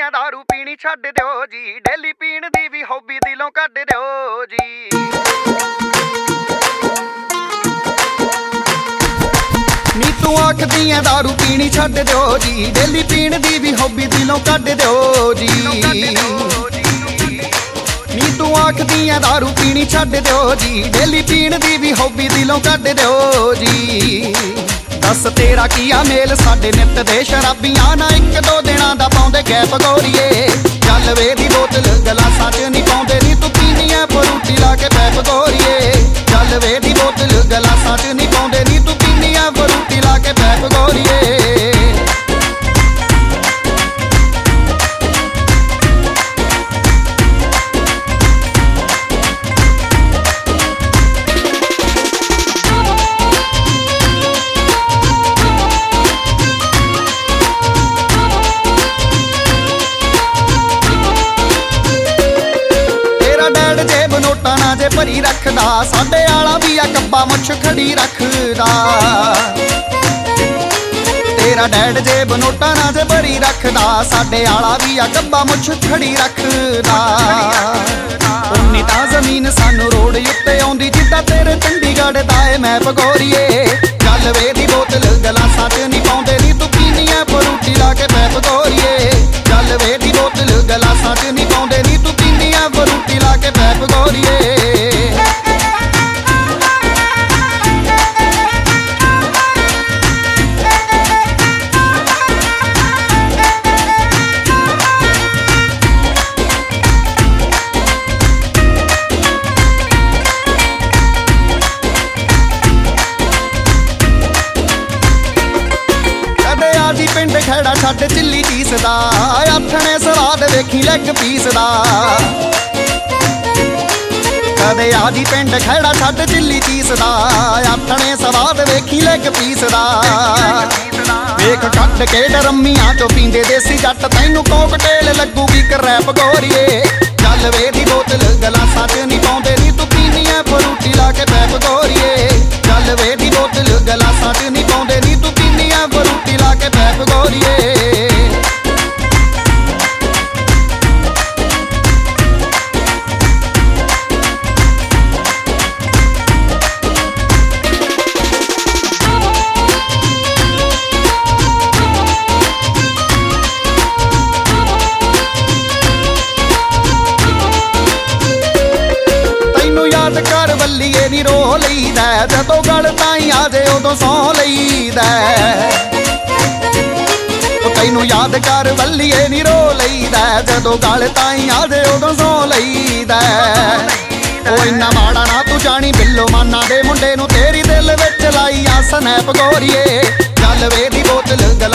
ਦੀਆਂ दारू ਪੀਣੀ ਛੱਡ ਦਿਓ ਜੀ, ਡੇਲੀ ਪੀਣ ਦੀ ਵੀ ਹੌਬੀ ਦਿਲੋਂ ਕੱਢ ਦਿਓ ਜੀ। ਨੀ ਤੂੰ ਆਖਦੀਆਂ दारू ਪੀਣੀ ਛੱਡ ਦਿਓ ਜੀ, ਡੇਲੀ ਪੀਣ ਦੀ ਵੀ ਹੌਬੀ ਦਿਲੋਂ ਕੱਢ ਦਿਓ ਜੀ। ਨੀ ਤੂੰ ਆਖਦੀਆਂ दारू ਪੀਣੀ ਛੱਡ ਦਿਓ ਜੀ, ਡੇਲੀ ਪੀਣ ਦੀ ਵੀ ਹੌਬੀ ਦਿਲੋਂ ਕੱਢ ਦਿਓ ਜੀ। ਦੱਸ ਤੇਰਾ ਕੀ ਆ ਮੇਲ ਸਾਡੇ ਨਿੱਤ ਦੇ ਸ਼ਰਾਬੀਆਂ ਨਾ, ਇੱਕ ਦੋ ਦਿਨਾਂ ਦਾ ਪਾਉਂਦੇ ਗੈਪ ਗੋਰੀਏ। ਚੱਲ ਵੇ ਦੀ ਬੋਤਲ ਗਲਾਸਾਂ 'ਚ ਨਹੀਂ ਪਾਉਂਦੇ, ਨੀ ਤੂੰ ਪੀਨੀ ਐ ਫਰੂਟੀ ਲਾ ਕੇ ਪੈਪ ਗੋਰੀਏ। ਚੱਲ ਵੇ ਦੀ ਬੋਤਲ ਗਲਾਸਾਂ 'ਚ ਨਹੀਂ ਪਾਉਂਦੇ, ਨੀ ਤੂੰ ਪੀਨੀ ਐ ਫਰੂਟੀ ਲਾ ਕੇ ਪੈਪ ਗੋਰੀਏ। ਨੋਟਾਂ ਨਾ ਜੇ ਭਰੀ ਰੱਖਦਾ, ਸਾਡੇ ਆਲਾ ਵੀ ਆ ਕੱਬਾ ਮੁੱਛ ਖੜੀ ਰੱਖਦਾ। ਤੇਰਾ ਡੈਡ ਜੇਬ ਨੋਟਾਂ ਨਾ ਜੇ ਭਰੀ ਰੱਖਦਾ, ਸਾਡੇ ਆਲਾ ਵੀ ਆ ਕੱਬਾ ਮੁੱਛ ਖੜੀ ਰੱਖਦਾ। ਉਨੀ ਤਾਂ ਜ਼ਮੀਨ ਸਾਨੂੰ ਰੋਡ ਉੱਤੇ ਆਉਂਦੀ, ਜਿੱਦਾਂ ਤੇਰੇ ਚੰਡੀਗੜ੍ਹ ਦਾ ਏ ਮੈਪ ਗੋਰੀਏ। ਚੱਲ ਵੇ ਦੀ ਬੋਤਲ ਗਲਾਸਾਂ 'ਚ ਨਹੀਂ ਪਾਉਂਦੇ, ਨੀ ਤੂੰ ਪੀਨੀ ਐ ਫਰੂਟੀ ਲਾ ਕੇ ਪੈਪ ਗੋਰੀਏ। ਚੱਲ ਵੇ ਦੀ ਬੋਤਲ ਗਲਾਸਾਂ 'ਚ ਨਹੀਂ ਪਾਉਂਦੇ, ਨੀ ਤੂੰ ਪੀਨੀ ਐ ਫਰੂਟੀ ਲਾ ਕੇ ਪੈਪ ਗੋਰੀਏ। ਆਜੀ ਪਿੰਡ ਖੈੜਾ ਛੱਡ ਚਿੱਲੀ ਚੀਸਦਾ, ਆਥਣੇ ਸਵਾਦ ਵੇਖੀ ਲੈਗ ਪੀਸਦਾ। ਕਦੇ ਆਜੀ ਪਿੰਡ ਖੈੜਾ ਛੱਡ ਚਿੱਲੀ ਚੀਸਦਾ, ਆਥਣੇ ਸਵਾਦ ਵੇਖੀ ਲੈਗ ਪੀਸਦਾ। ਵੇਖ ਕੱਢ ਕੇ ਡਰਮੀਆਂ ਚੋਂ ਪੀਂਦੇ ਦੇਸੀ ਜੱਟ, ਤੈਨੂੰ ਕੋਕਟੇਲ ਲੱਗੂਗੀ ਕਰੈਪ ਗੋਰੀਏ। ਚੱਲ ਵੇ ਦੀ ਬੋਤਲ ਗਲਾਸਾਂ 'ਚ ਨਹੀਂ ਪਾਉਂਦੇ, ਨੀ ਤੂੰ ਪੀਨੀ ਐ ਫਰੂਟੀ ਲਾ ਕੇ ਪੈਪ ਗੋਰੀਏ। ਚੱਲ ਵੇ ਦੀ ਬੋਤਲ ਗਲਾਸਾਂ 'ਚ ਨਹੀਂ ਪਾਉਂਦੇ, ਨੀ ਤੂੰ ਪੀਨੀ ਐ ਫਰੂਟੀ ਲਾ ਕੇ ਪੈਪ ਗੋਰੀਏ। ਯਾਦ ਕਰ ਵੱਲੀਏ ਨੀ ਰੋ ਲਈਦਾ, ਜਦੋਂ ਗਲ ਤਾਈਂ ਆ ਜੇ ਉਦੋਂ ਸੌ ਲਈਦਾ। ਤੈਨੂੰ ਯਾਦ ਕਰ ਵੱਲੀਏ ਨੀ ਰੋ ਲਈਦਾ, ਜਦੋਂ ਗਲ ਤਾਈਂ ਆ ਜੇ ਉਦੋਂ ਸੌ ਲਈਦਾ। ਉਹ ਇੰਨਾ ਮਾੜਾ ਨਾ ਤੂੰ ਜਾਣੀ, ਬਿੱਲੋ ਮਾਨਾ ਦੇ ਮੁੰਡੇ ਨੂੰ ਤੇਰੀ ਦਿਲ ਵਿੱਚ ਲਾਈ ਆ ਸਨੈਪ ਗੋਰੀਏ। ਚੱਲ ਵੇ ਦੀ ਬੋਤਲ